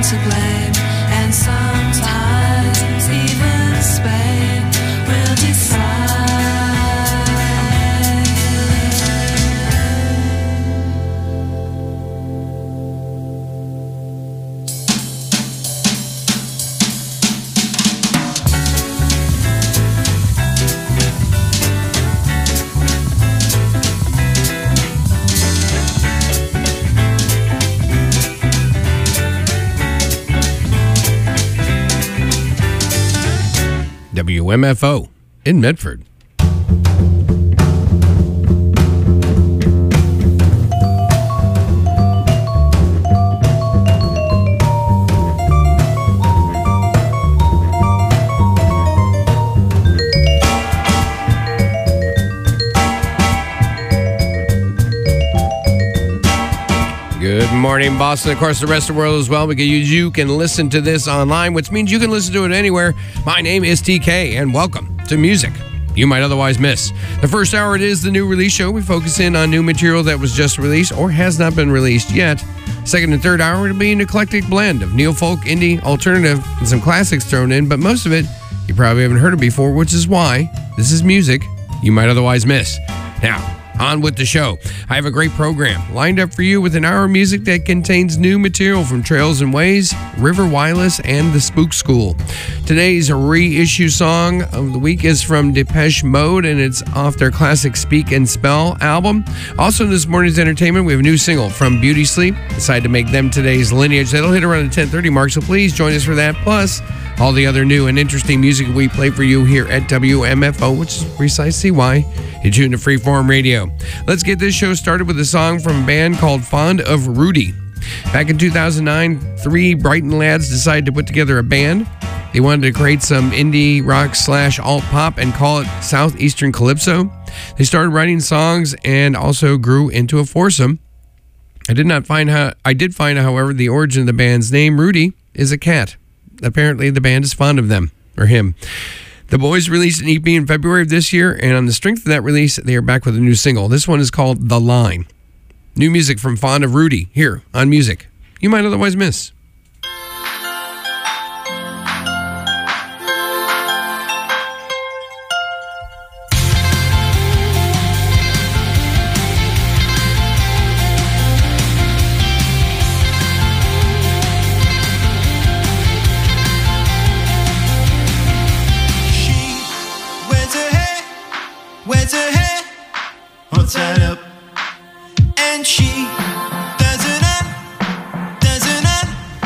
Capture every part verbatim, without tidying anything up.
to blame, and sometimes even Spain will decide. W M F O in Medford. Good morning, Boston. Of course, the rest of the world as well, because you, you can listen to this online, which means you can listen to it anywhere. My name is T K, and welcome to Music You Might Otherwise Miss. The first hour, it is the new release show. We focus in on new material that was just released or has not been released yet. Second and third hour, it'll be an eclectic blend of neo-folk, indie, alternative, and some classics thrown in, but most of it you probably haven't heard of before, which is why this is Music You Might Otherwise Miss. Now, on with the show. I have a great program lined up for you with an hour of music that contains new material from Trails and Ways, River Wireless, and the Spook School. Today's reissue song of the week is from Depeche Mode, and it's off their classic Speak and Spell album. Also in this morning's entertainment, we have a new single from Beauty Sleep. Decided to make them today's Lineage. That'll hit around the ten thirty mark, so please join us for that. Plus, all the other new and interesting music we play for you here at W M F O, which is precisely why you tune to Freeform Radio. Let's get this show started with a song from a band called Fond of Rudy. Back in two thousand nine, three Brighton lads decided to put together a band. They wanted to create some indie rock slash alt pop and call it Southeastern Calypso. They started writing songs and also grew into a foursome. I did not find how I did find, however, the origin of the band's name. Rudy is a cat. Apparently, the band is fond of them, or him. The boys released an E P in February of this year, and on the strength of that release, they are back with a new single. This one is called The Line. New music from Fond of Rudy, here on Music You Might Otherwise Miss. Wears her hair all tied up, and she doesn't un, doesn't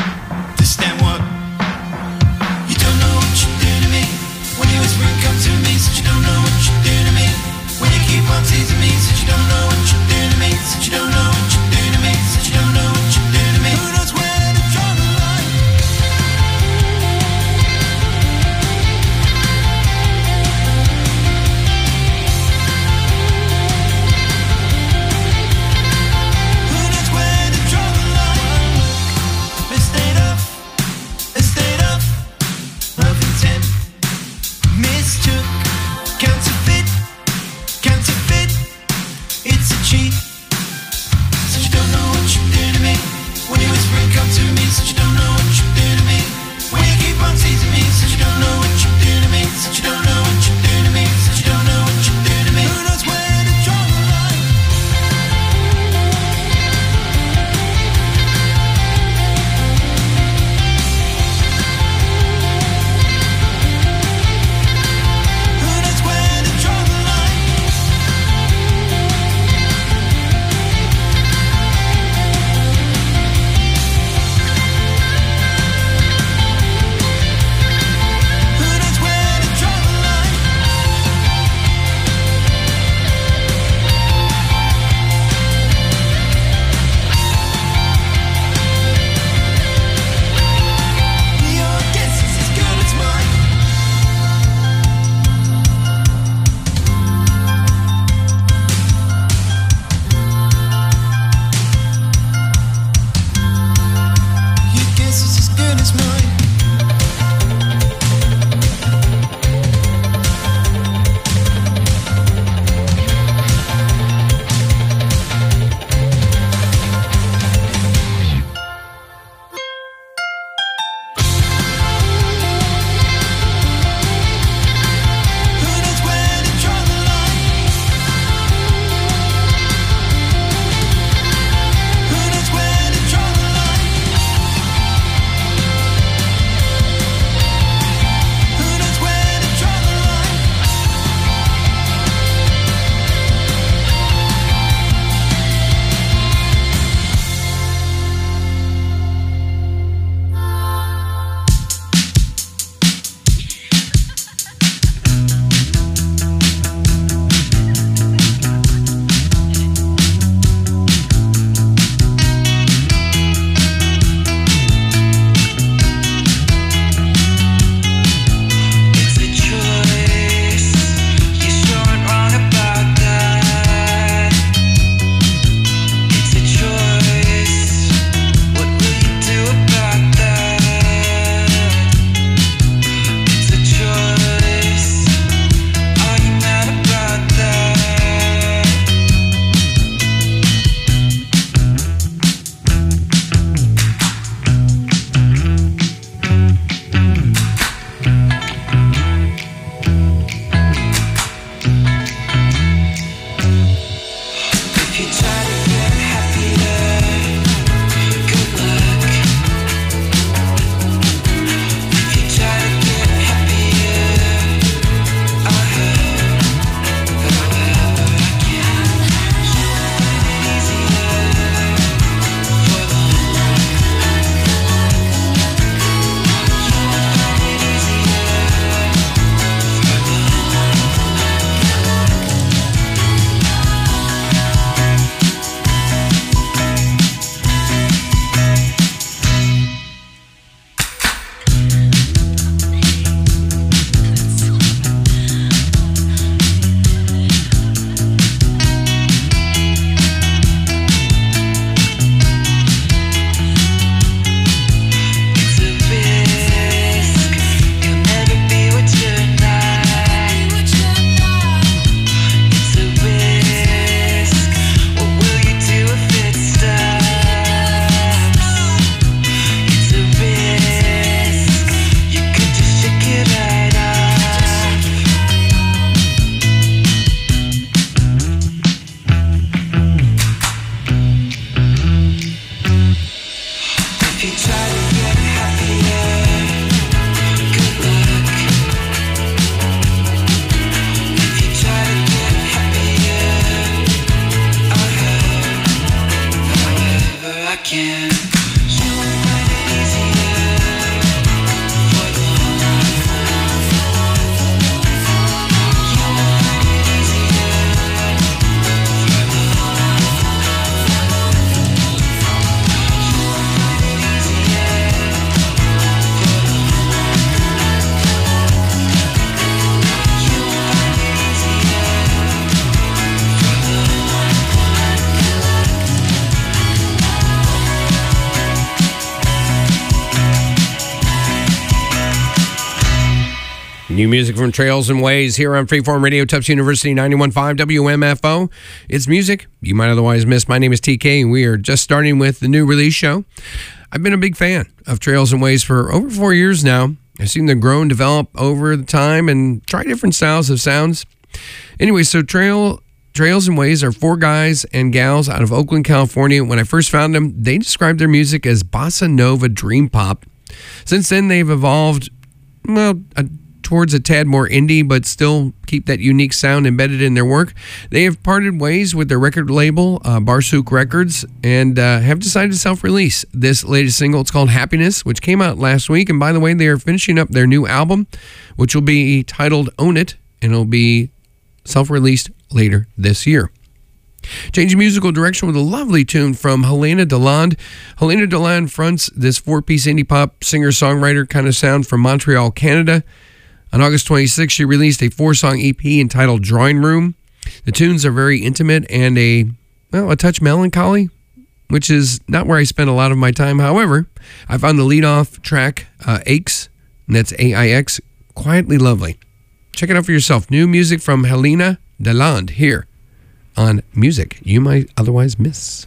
New music from Trails and Ways here on Freeform Radio, Tufts University ninety-one point five W M F O. It's music you might otherwise miss. My name is T K, and we are just starting with the new release show. I've been a big fan of Trails and Ways for over four years now. I've seen them grow and develop over the time and try different styles of sounds. Anyway, so Trail Trails and Ways are four guys and gals out of Oakland, California. When I first found them, they described their music as bossa nova dream pop. Since then, they've evolved, well, a towards a tad more indie, but still keep that unique sound embedded in their work. They have parted ways with their record label, uh, Barsook Records, and uh, have decided to self-release this latest single. It's called Happiness, which came out last week. And by the way, they are finishing up their new album, which will be titled Own It, and it'll be self-released later this year. Changing musical direction with a lovely tune from Helena Deland. Helena Deland fronts this four-piece indie pop singer-songwriter kind of sound from Montreal, Canada. On August twenty-sixth, she released a four-song E P entitled Drawing Room. The tunes are very intimate and a, well, a touch melancholy, which is not where I spend a lot of my time. However, I found the lead-off track, uh, Aix, and that's A I X, quietly lovely. Check it out for yourself. New music from Helena Deland here on Music You Might Otherwise Miss.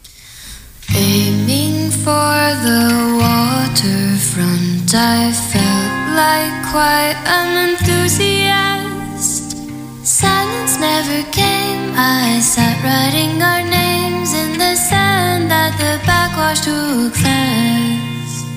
Aiming for the waterfront, I felt like quite an enthusiast. Silence never came, I sat writing our names in the sand that the backwash took fast.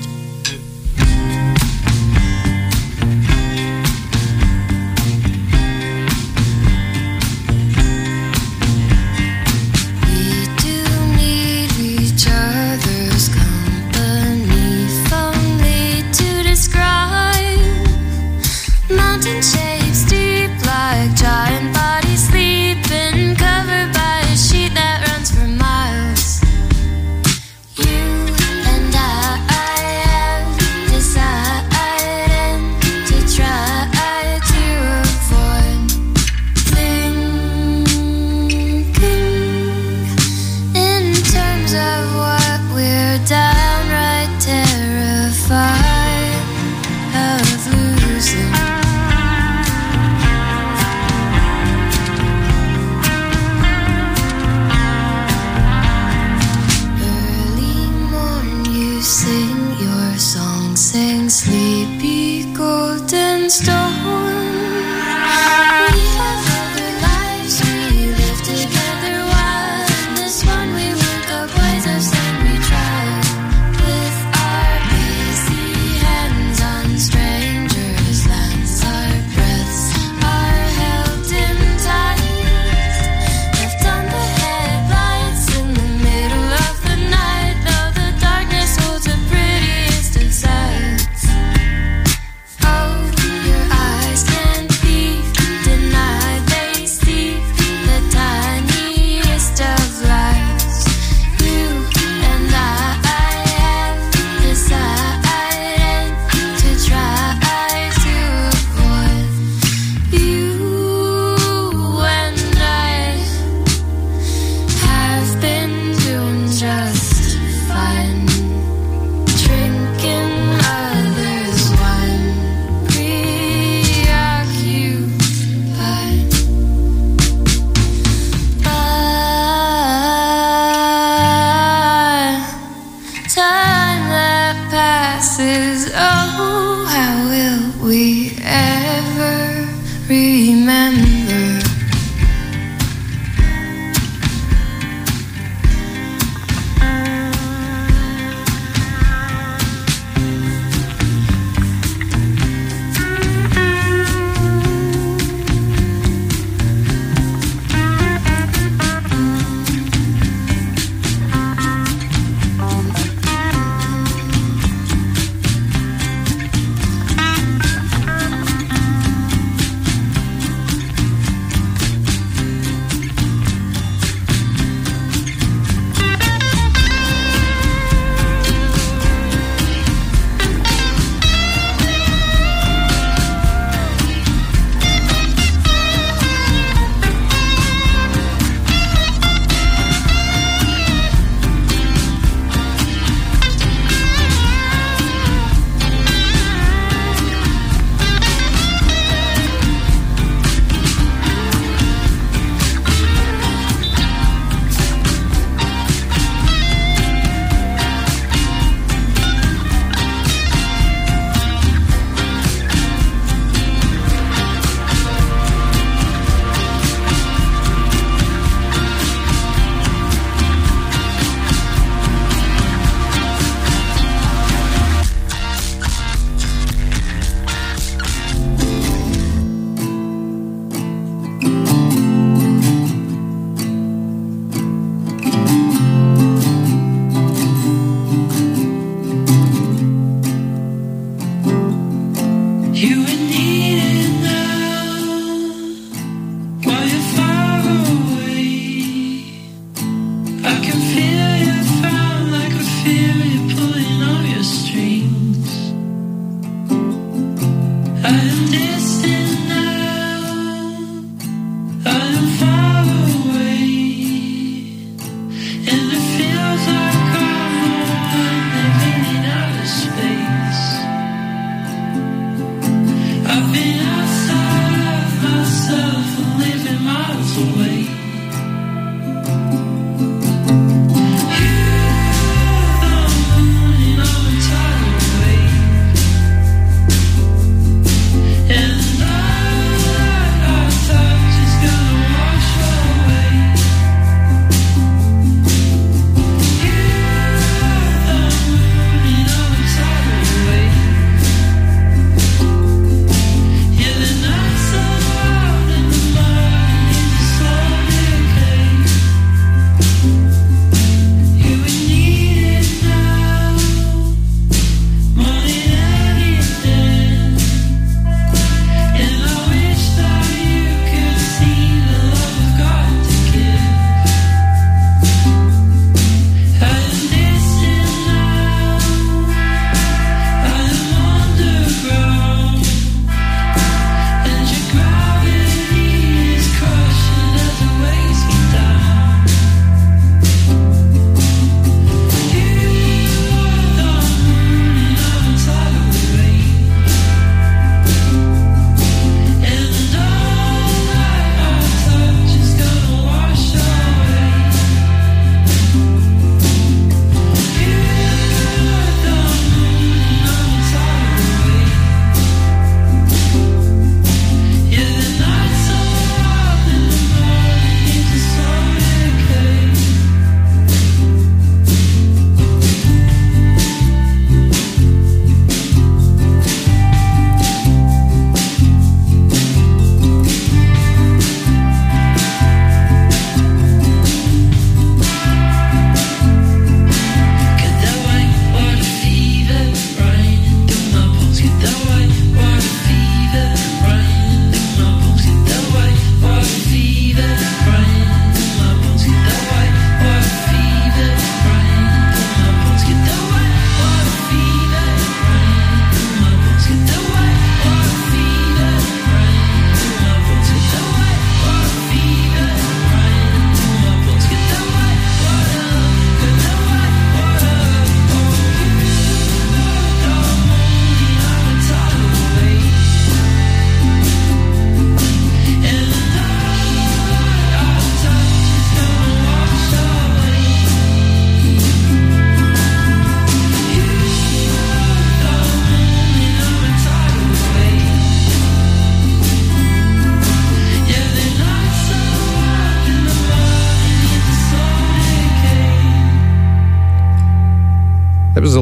Mountain shapes deep like giant bodies sleeping, covered by a sheet that runs for miles. You and I, I have decided to try to avoid thinking in terms of what we're downright terrified of losing. Sing your song, sing sleepy golden storm. We have other lives, we live together while this one we woke up ways of saying we tried. With our busy hands on strangers' lands, our breaths are held in tight. Left on the headlights in the middle of the night, though the darkness holds the prettiest of sights. Oh, your eyes can't be denied, they see the tiniest of lives. You and I, I have decided to try to avoid. You and I have been doing just fine, drinking others' wine, preoccupied. But time that passes, oh, how will we ever remember?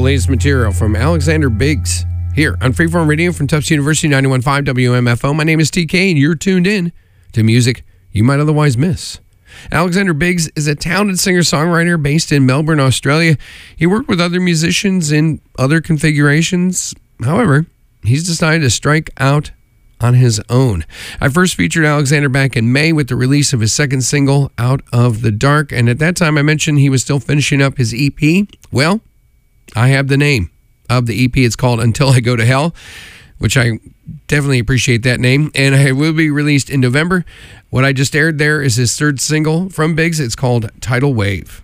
latest material from Alexander Biggs here on Freeform Radio from Tufts University, ninety-one point five W M F O. My name is T K, and you're tuned in to music you might otherwise miss. Alexander Biggs is a talented singer-songwriter based in Melbourne, Australia. He worked with other musicians in other configurations. However, he's decided to strike out on his own. I first featured Alexander back in May with the release of his second single, Out of the Dark, and at that time I mentioned he was still finishing up his E P. Well, I have the name of the E P. It's called Until I Go to Hell, which I definitely appreciate that name, and it will be released in November. What I just aired there is his third single from Biggs. It's called Tidal Wave.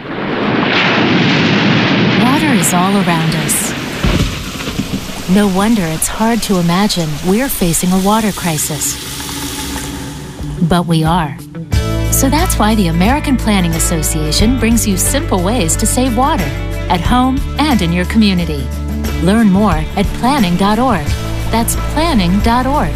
Water is all around us. No wonder it's hard to imagine we're facing a water crisis. But we are. So that's why the American Planning Association brings you simple ways to save water at home and in your community. Learn more at planning dot org. That's planning dot org.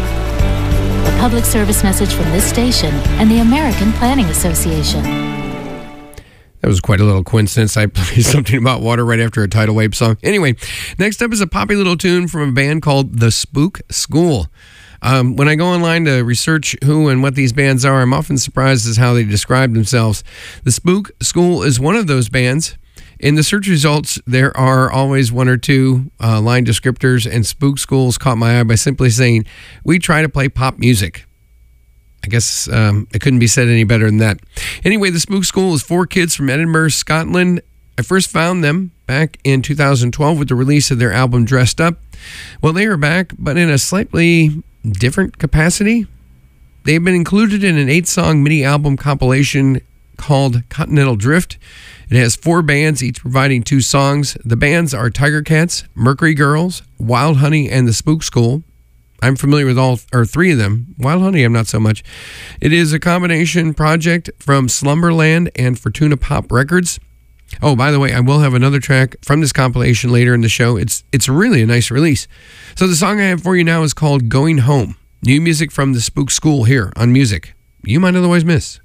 A public service message from this station and the American Planning Association. That was quite a little coincidence. I played something about water right after a Tidal Wave song. Anyway, next up is a poppy little tune from a band called The Spook School. Um, when I go online to research who and what these bands are, I'm often surprised as how they describe themselves. The Spook School is one of those bands. In the search results, there are always one or two uh, line descriptors, and Spook Schools caught my eye by simply saying, "We try to play pop music." I guess um, it couldn't be said any better than that. Anyway, the Spook School is four kids from Edinburgh, Scotland. I first found them back in two thousand twelve with the release of their album Dressed Up. Well, they are back, but in a slightly different capacity. They've been included in an eight-song mini-album compilation called Continental Drift. It has four bands, each providing two songs. The bands are Tiger Cats, Mercury Girls, Wild Honey, and the Spook School. I'm familiar with all or three of them. Wild Honey, I'm not so much. It is a combination project from Slumberland and Fortuna Pop Records. Oh, by the way, I will have another track from this compilation later in the show. It's it's really a nice release. So the song I have for you now is called Going Home. New music from the Spook School here on Music You Might Otherwise Miss.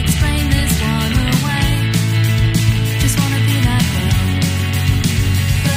Just wanna be that girl.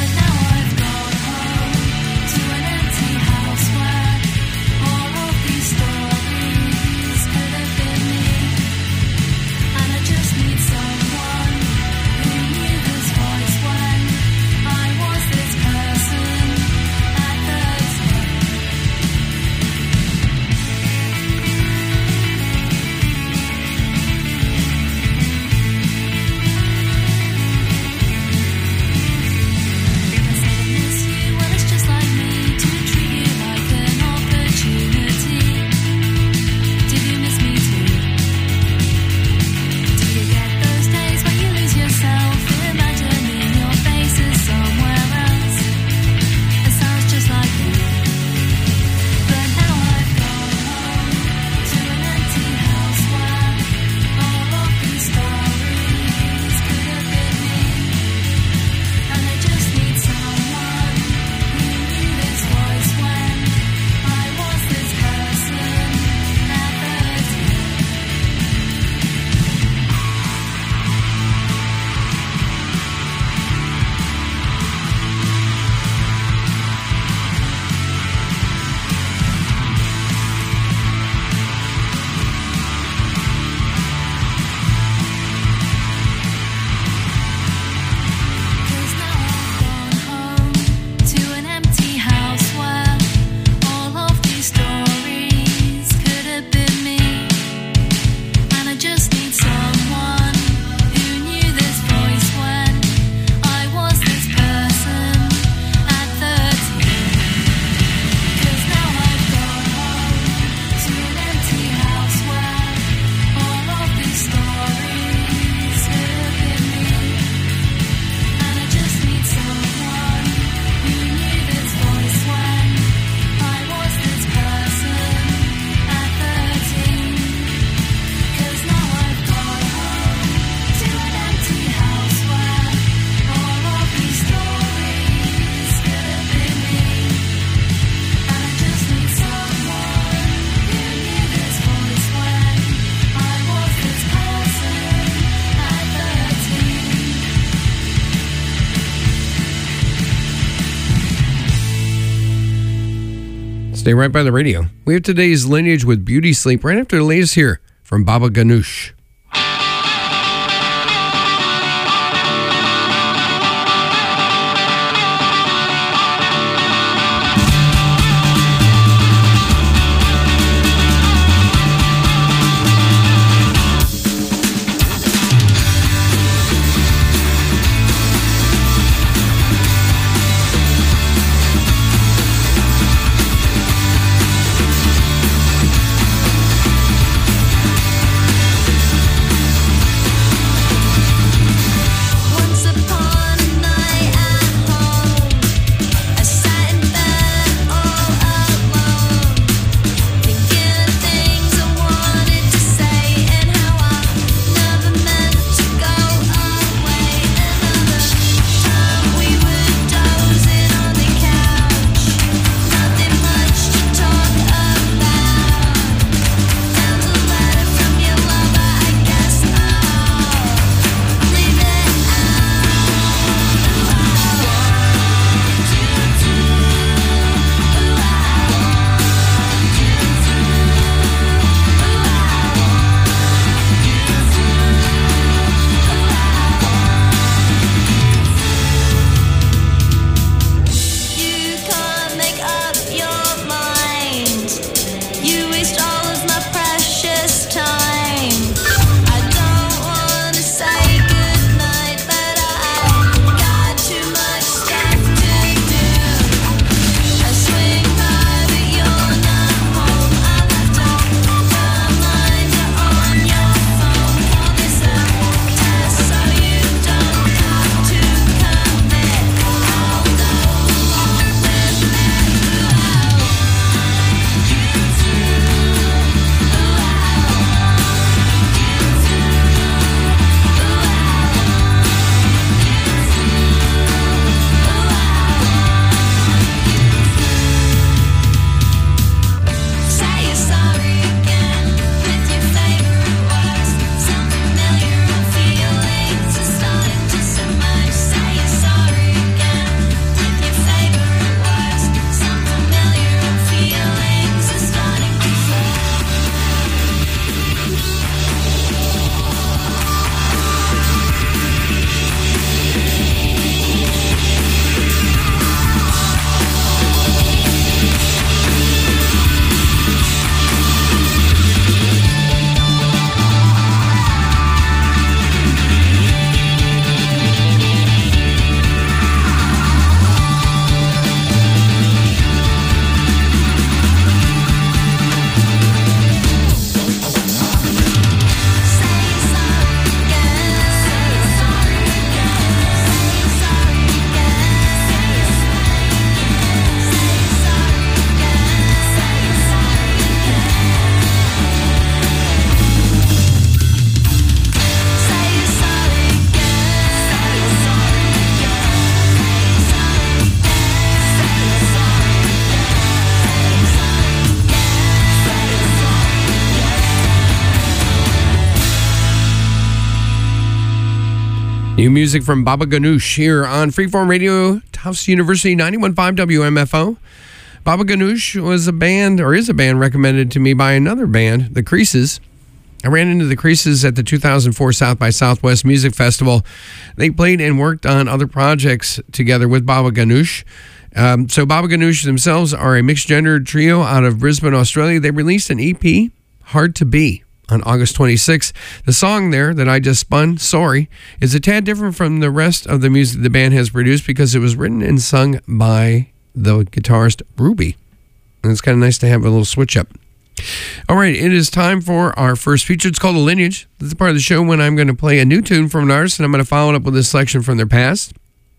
Stay right by the radio. We have today's Lineage with Beauty Sleep right after the latest here from Baba Ganoush. New music from Baba Ganoush here on Freeform Radio, Tufts University, ninety-one point five W M F O. Baba Ganoush was a band, or is a band, recommended to me by another band, The Creases. I ran into The Creases at the two thousand four South by Southwest Music Festival. They played and worked on other projects together with Baba Ganoush. Um, so Baba Ganoush themselves are a mixed-gendered trio out of Brisbane, Australia. They released an E P, Hard to Be, on August twenty-sixth. The song there that I just spun, Sorry, is a tad different from the rest of the music the band has produced because it was written and sung by the guitarist Ruby. And it's kind of nice to have a little switch up. All right, it is time for our first feature. It's called A Lineage. This is the part of the show when I'm going to play a new tune from an artist, and I'm going to follow it up with a selection from their past.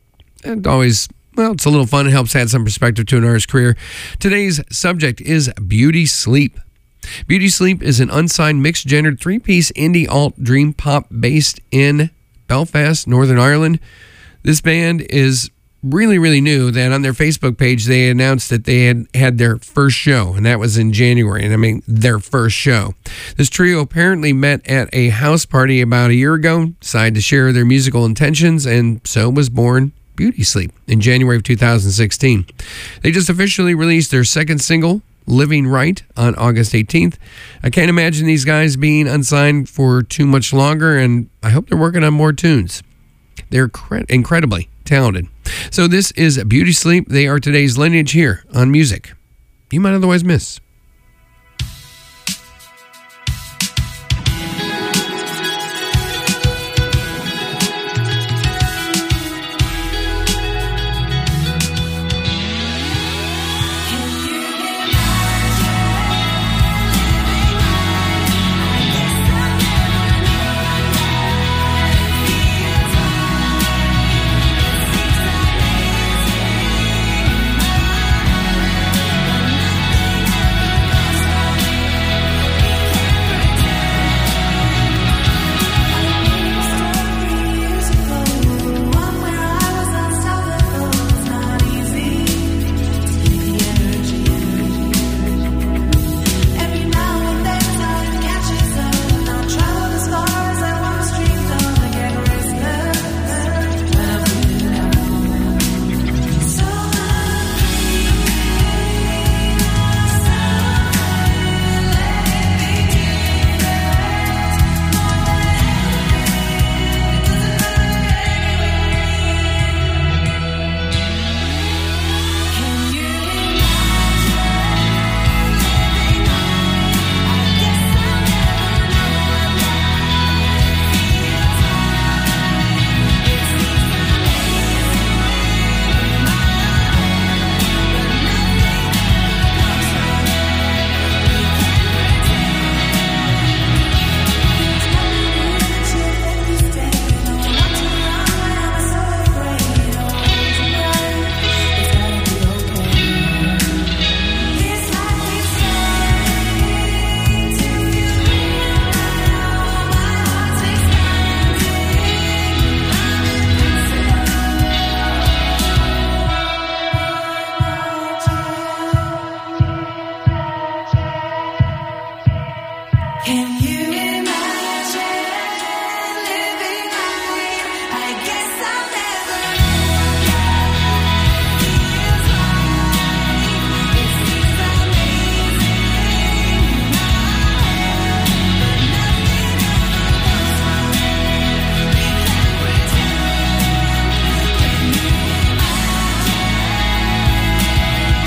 And always, well, it's a little fun. It helps add some perspective to an artist's career. Today's subject is Beauty Sleep. Beauty Sleep is an unsigned mixed-gendered three-piece indie alt dream pop based in Belfast, Northern Ireland. This band is really, really new. That on their Facebook page, they announced that they had had their first show, and that was in January. And I mean, their first show. This trio apparently met at a house party about a year ago, decided to share their musical intentions, and so was born Beauty Sleep in January of two thousand sixteen. They just officially released their second single Living Right on August eighteenth. I can't imagine these guys being unsigned for too much longer, and I hope they're working on more tunes. They're cre- incredibly talented. So this is Beauty Sleep. They are today's Lineage here on Music You Might Otherwise Miss.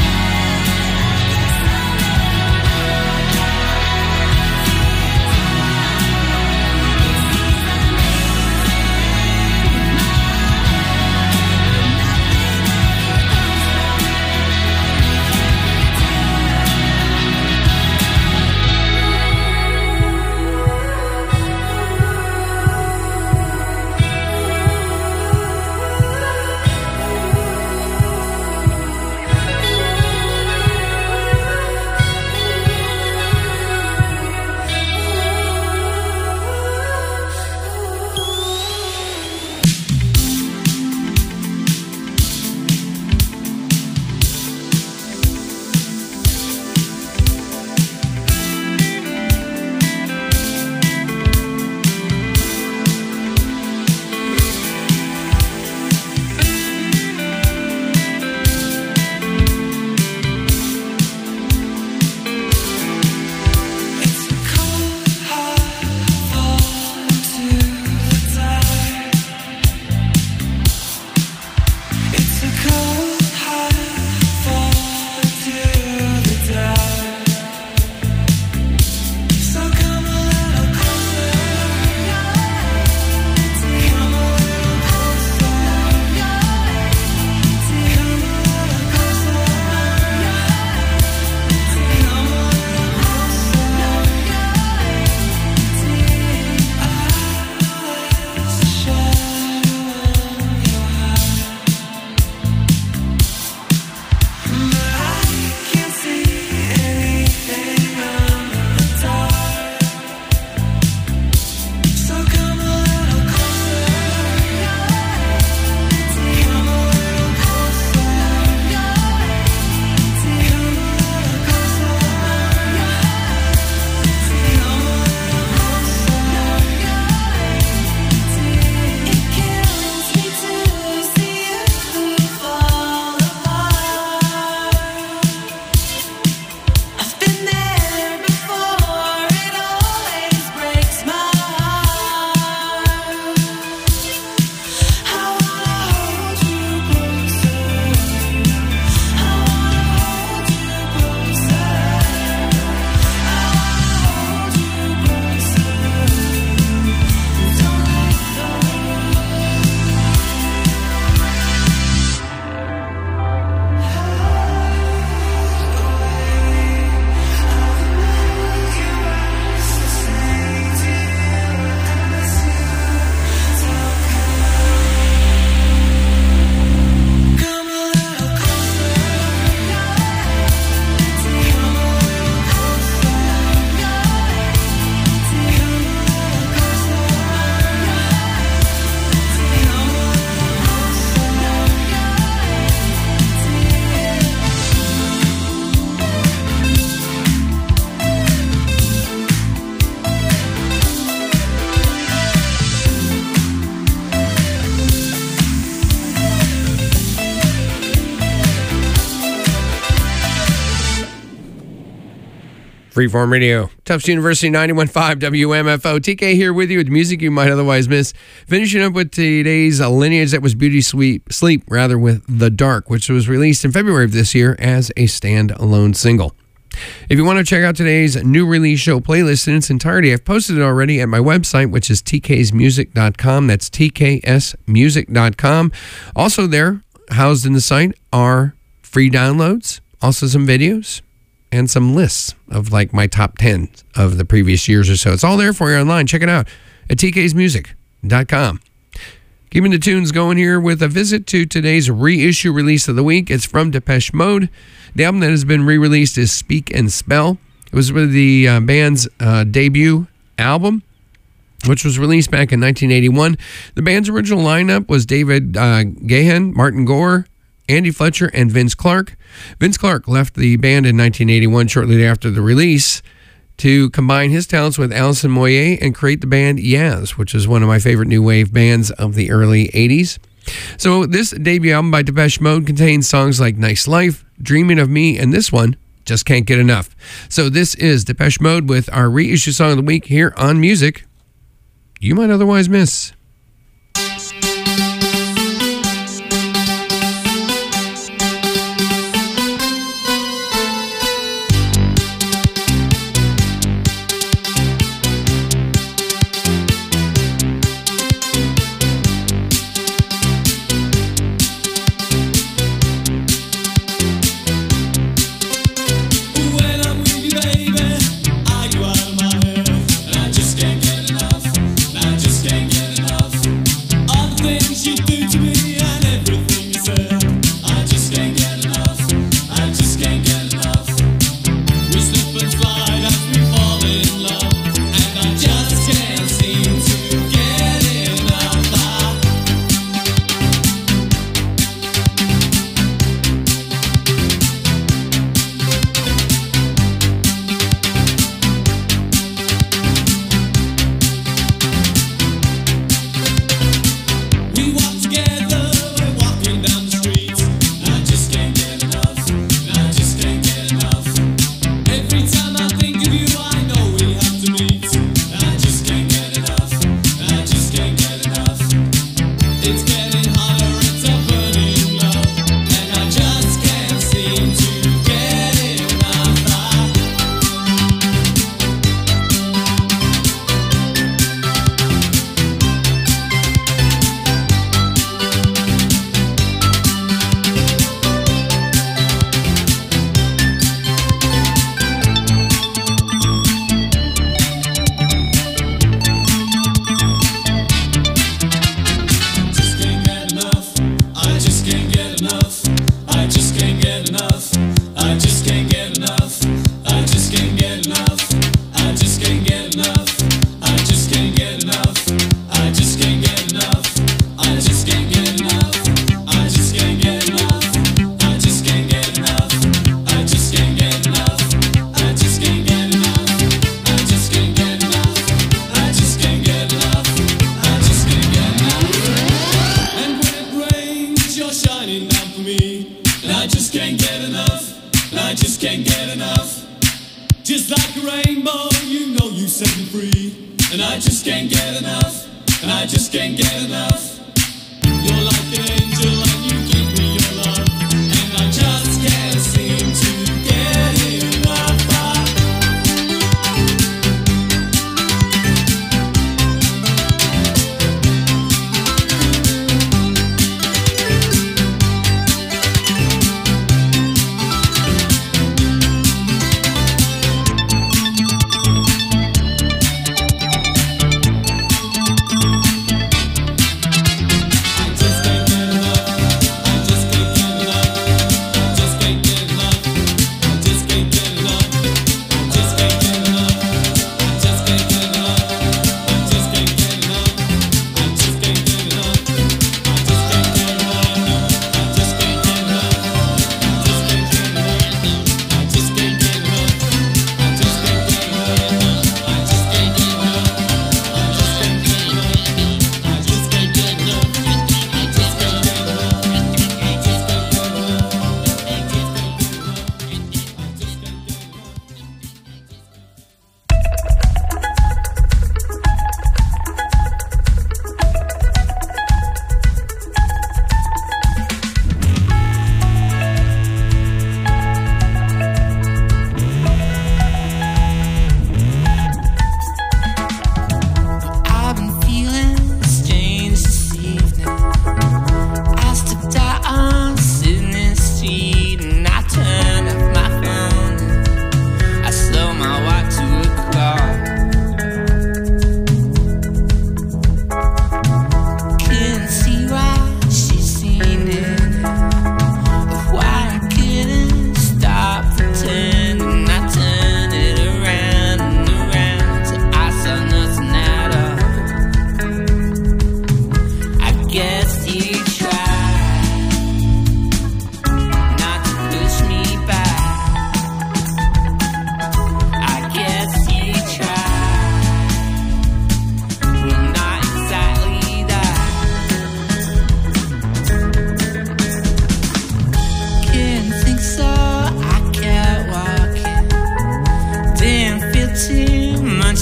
Thank Freeform Radio, Tufts University ninety-one point five W M F O. T K here with you with music you might otherwise miss. Finishing up with today's uh, lineage, that was Beauty Sleep, Sleep, rather, with The Dark, which was released in February of this year as a standalone single. If you want to check out today's new release show playlist in its entirety, I've posted it already at my website, which is t k s music dot com. That's t k s music dot com. Also there, housed in the site, are free downloads, also some videos, and some lists of like my top ten of the previous years or so. It's all there for you online. Check it out at t k s music dot com. Keeping the tunes going here with a visit to today's reissue release of the week. It's from Depeche Mode. The album that has been re-released is Speak and Spell. It was with the uh, band's uh, debut album, which was released back in nineteen eighty-one. The band's original lineup was David uh, Gahan, Martin Gore, Andy Fletcher, and Vince Clarke. Vince Clarke left the band in nineteen eighty-one, shortly after the release, to combine his talents with Alison Moyet and create the band Yaz, which is one of my favorite new wave bands of the early eighties. So this debut album by Depeche Mode contains songs like Nice Life, Dreaming of Me, and this one, Just Can't Get Enough. So this is Depeche Mode with our reissue song of the week here on Music You Might Otherwise Miss.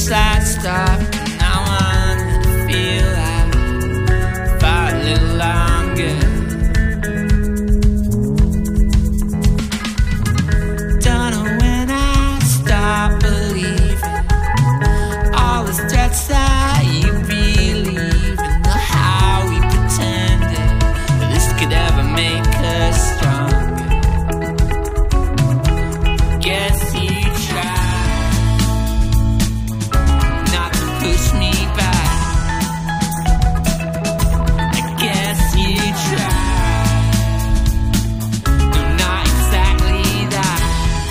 once I stopped, and I wanted to feel like for a little longer. Don't know when I stop believing all the threats that you believe in, the how we pretended that this could ever make us stronger. Guess you tried not to push me back. I guess you tried, no, not exactly that.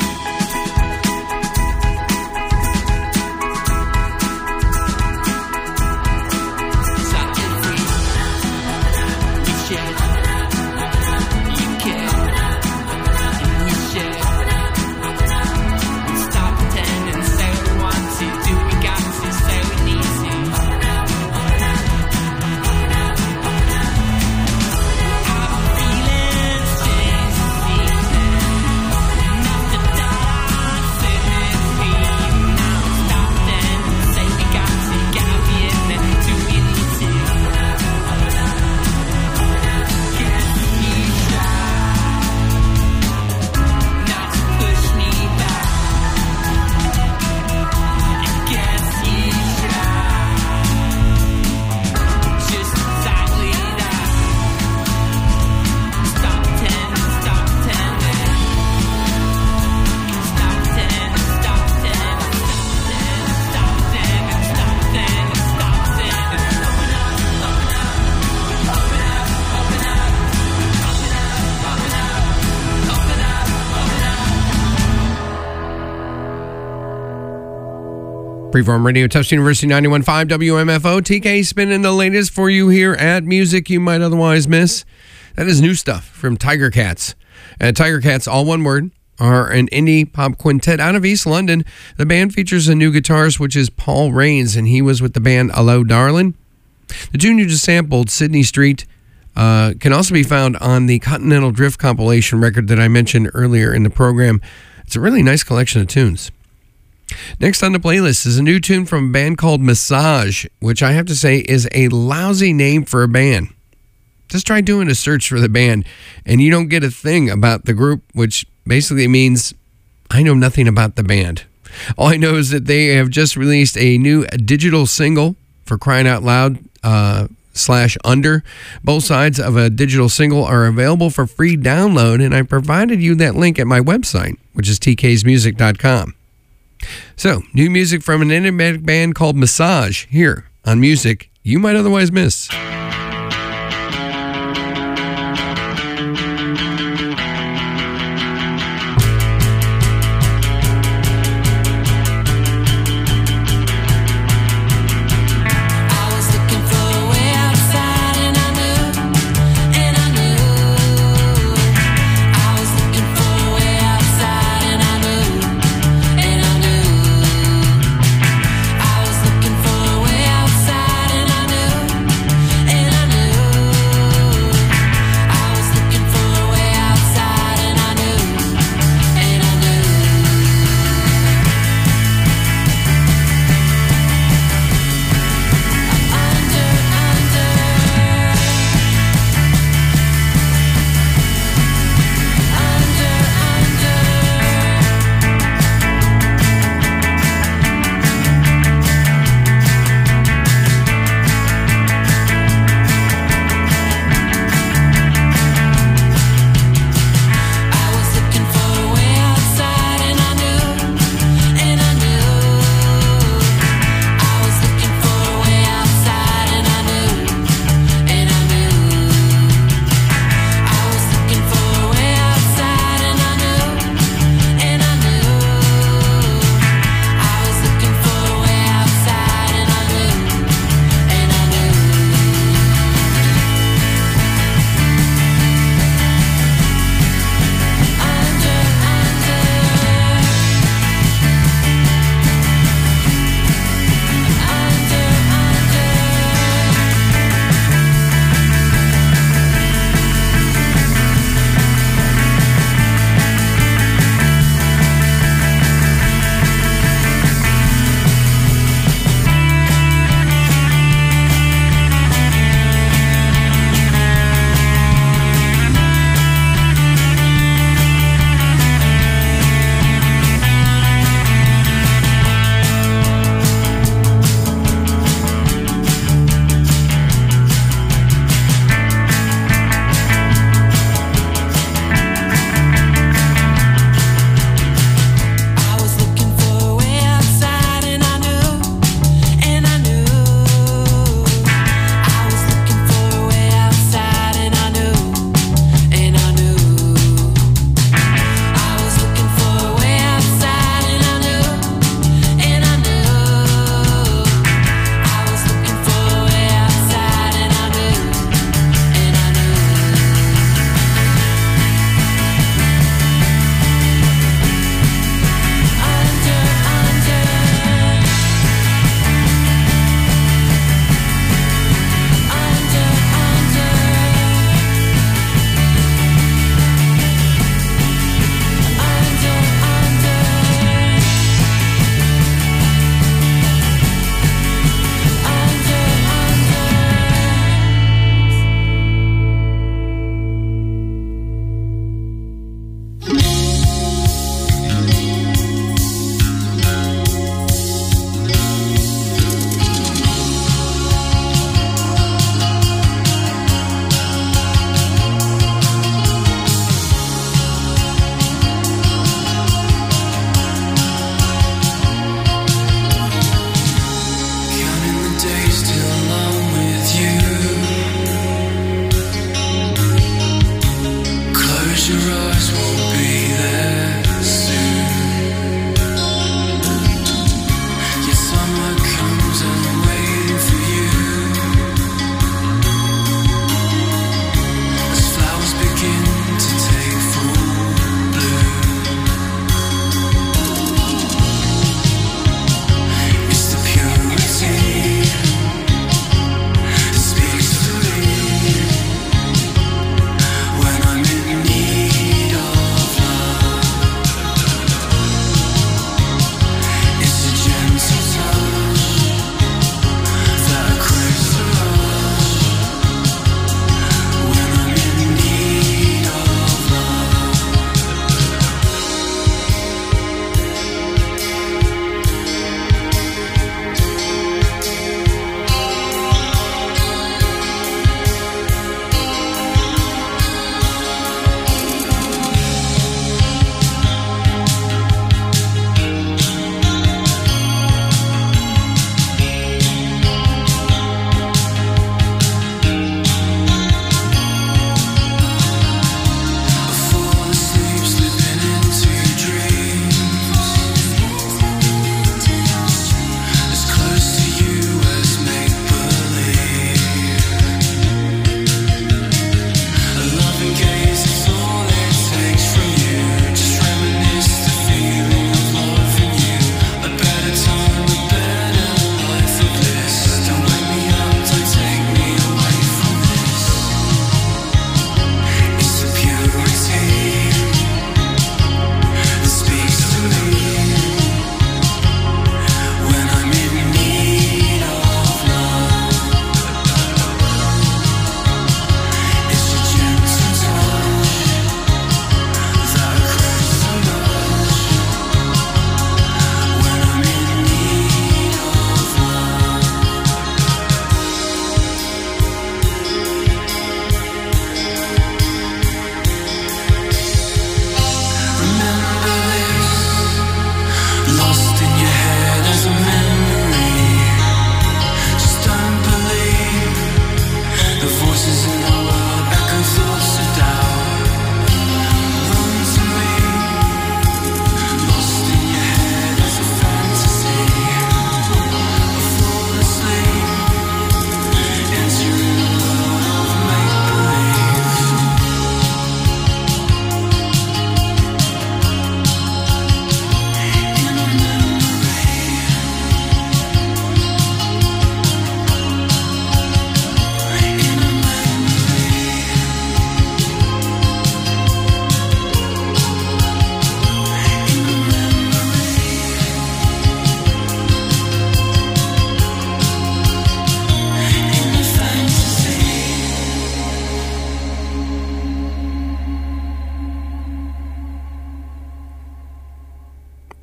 Something free, we shared, you cared, and we shared. Stop pretending, say we want to, do we got to, say we need to. Our feelings change the season. Nothing that I said is real. Now stop pretending, say we got to, gotta be in there, do we need to? Guess you tried not to push me back. I guess you tried just exactly that. Stop pretending, stop pretending. Stop pretending, stop pretending. Stop pretending, stop pretending, stop pretending. Open up, open up, open up, open up, open up, open up, open up. Freeform Radio, Tufts University ninety-one point five W M F O. T K spinning the latest for you here at Music You Might Otherwise Miss. That is new stuff from Tiger Cats. Uh, Tiger Cats, all one word, are an indie pop quintet out of East London. The band features a new guitarist, which is Paul Rains, and he was with the band Hello Darlin'. The tune you just sampled, Sydney Street, uh, can also be found on the Continental Drift compilation record that I mentioned earlier in the program. It's a really nice collection of tunes. Next on the playlist is a new tune from a band called Massage, which I have to say is a lousy name for a band. Just try doing a search for the band, and you don't get a thing about the group, which basically means I know nothing about the band. All I know is that they have just released a new digital single for Crying Out Loud uh, slash Under. Both sides of a digital single are available for free download, and I provided you that link at my website, which is t k's music dot com. So, new music from an independent band called Massage here on Music You Might Otherwise Miss. I was looking for a way outside, and I knew, and I knew. I was looking for a way outside, and I knew, and I knew. I was looking for a way outside, and I knew,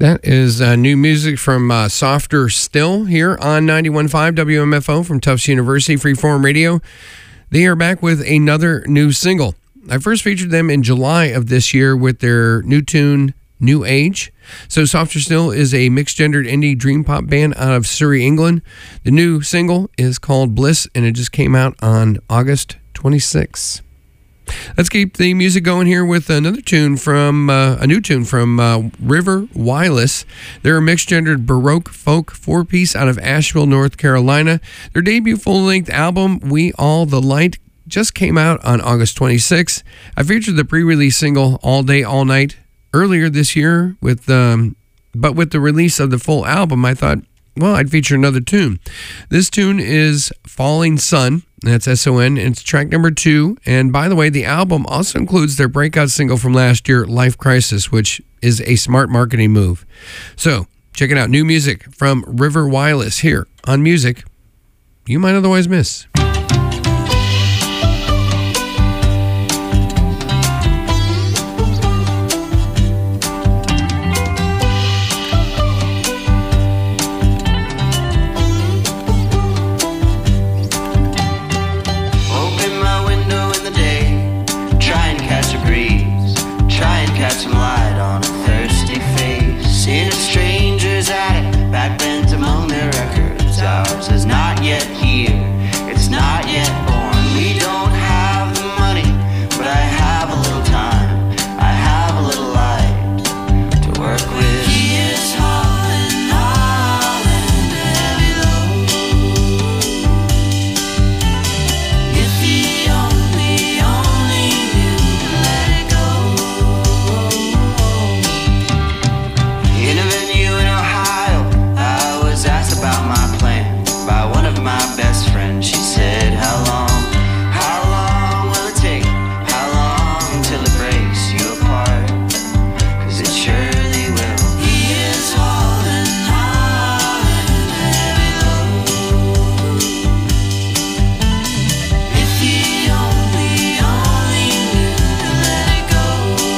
That is uh, new music from uh, Softer Still here on ninety-one point five W M F O from Tufts University Freeform Radio. They are back with another new single. I first featured them in July of this year with their new tune, New Age. So Softer Still is a mixed-gendered indie dream pop band out of Surrey, England. The new single is called Bliss, and it just came out on August twenty-sixth. Let's keep the music going here with another tune from, uh, a new tune from uh, River Wireless. They're a mixed-gendered Baroque folk four-piece out of Asheville, North Carolina. Their debut full-length album, We All the Light, just came out on August twenty-sixth. I featured the pre-release single, All Day, All Night, earlier this year, with um, but with the release of the full album, I thought, well, I'd feature another tune. This tune is Falling Sun. That's S O N. It's track number two. And by the way, the album also includes their breakout single from last year, Life Crisis, which is a smart marketing move. So check it out. New music from River Wireless here on Music You Might Otherwise Miss. Some light on a thirsty face, seeing strangers at it, backbent among their records. Ours is not yet here, it's not yet born. We don't have the money, but I have a little time, I have a little light to work with. He is hauling, hauling heavy load. If he only, only knew to let it go. In a venue in Ohio, I was asked about my plan by one of my best friends. She said, how long, how long will it take? How long till it breaks you apart? Cause it surely will. He is hauling, hauling heavy load. If he only, only knew to let it go.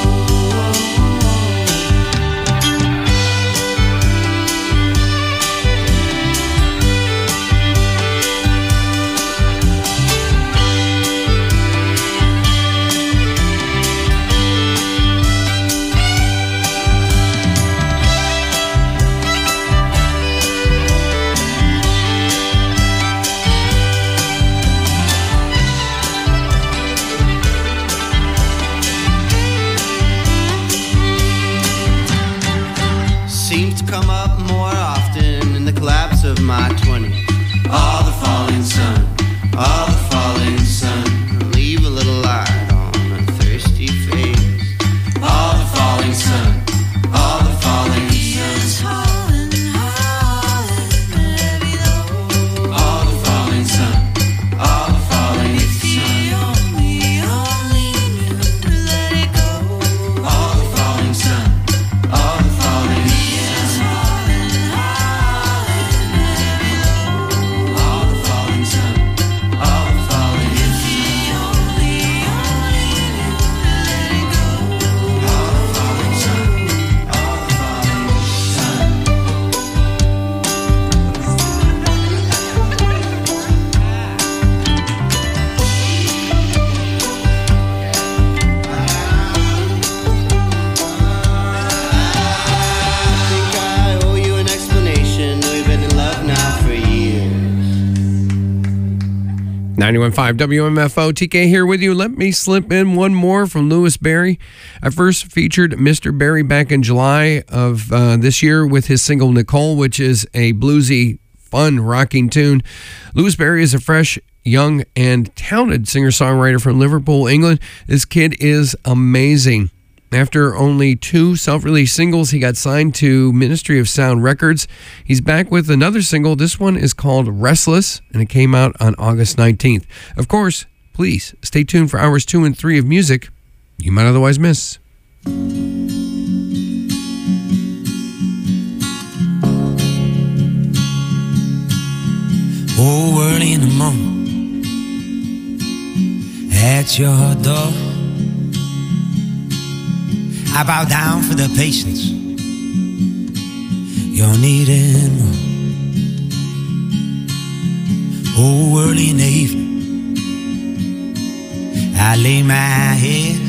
Seems to come up more often in the collapse of my twenties. All the falling sun, all the falling sun, leave a little light on a thirsty face. All the falling sun, all the falling sun, all the falling sun, all the falling sun. All the falling sun, all the falling sun. All the falling sun, all the falling sun. All the falling sun, all the falling sun. I think I owe you an explanation. We've been in love now for years. ninety-one point five W M F O, T K here with you. Let me slip in one more from Louis Berry. I first featured Mister Berry back in July of uh, this year with his single Nicole, which is a bluesy, fun, rocking tune. Louis Berry is a fresh, young, and talented singer-songwriter from Liverpool, England. This kid is amazing. After only two self-released singles, he got signed to Ministry of Sound Records. He's back with another single. This one is called Restless, and it came out on August nineteenth. Of course, please stay tuned for hours two and three of music you might otherwise miss. Oh, early in the morning, at your door, I bow down for the patience you're needing more. Oh, early in the evening, I lay my head,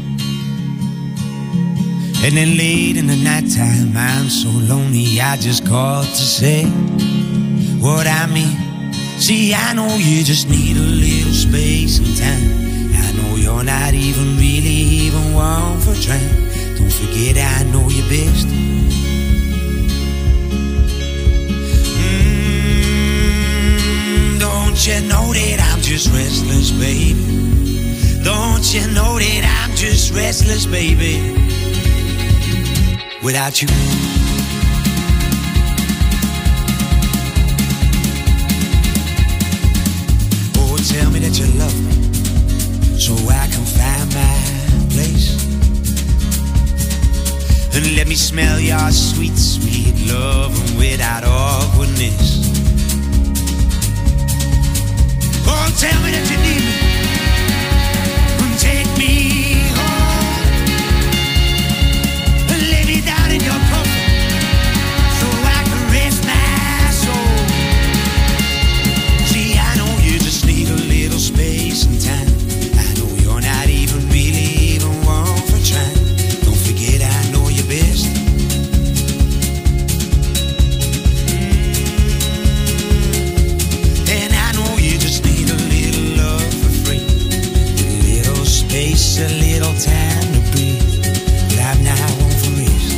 and then late in the nighttime, I'm so lonely, I just called to say what I mean. See, I know you just need a little space and time. I know you're not even really even one for trying. Don't forget I know you best. Mm, don't you know that I'm just restless, baby? Don't you know that I'm just restless, baby? Without you. Tell me that you love me, so I can find my place. And let me smell your sweet, sweet love without awkwardness. Oh, tell me that you need me, and take me home, and lay me down in your comfort, so I can rest my soul. See, I know you just need a little space and time. I know you're not even really even one for trying. Don't forget I know you best. Mm-hmm. And I know you just need a little love for free, a little space, a little time to breathe. But I'm not one for rest.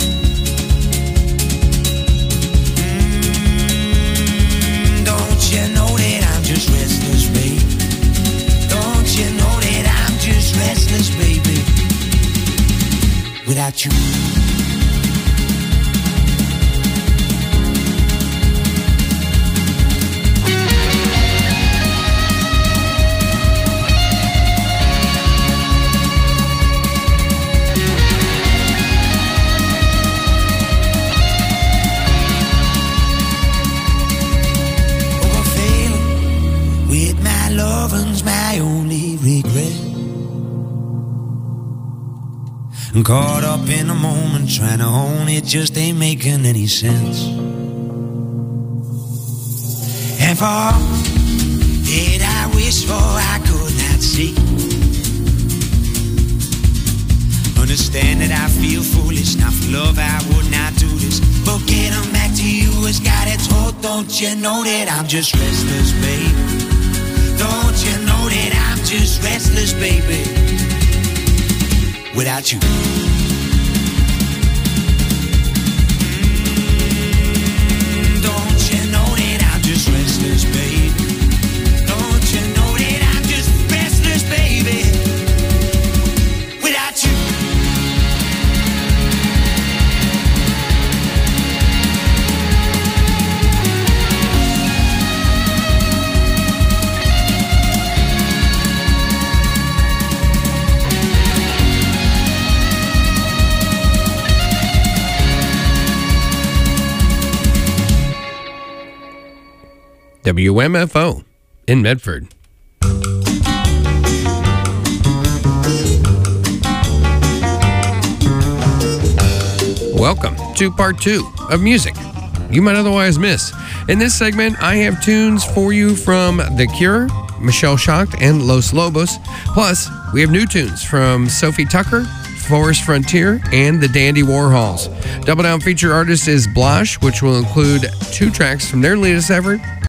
Mm, don't you know that I'm just restless, baby? Don't you know that I'm just restless, baby? Without you. Overfailing with my loving's my only regret. I'm caught up in a moment, trying to own it just ain't making any sense. And for all that I wish for, I could not see. Understand that I feel foolish, not for love I would not do this. But getting back to you has got its hold. Don't you know that I'm just restless, babe? Don't you know that I'm just restless, baby? Without you. Mm, don't you know that I'm just restless, babe? Don't you know that I'm just restless, baby? Without you. W M F O in Medford. Welcome to part two of music you might otherwise miss. In this segment, I have tunes for you from The Cure, Michelle Schacht, and Los Lobos. Plus, we have new tunes from Sophie Tucker, Forest Frontier, and the Dandy Warhols. Double Down feature artist is Blush, which will include two tracks from their latest effort,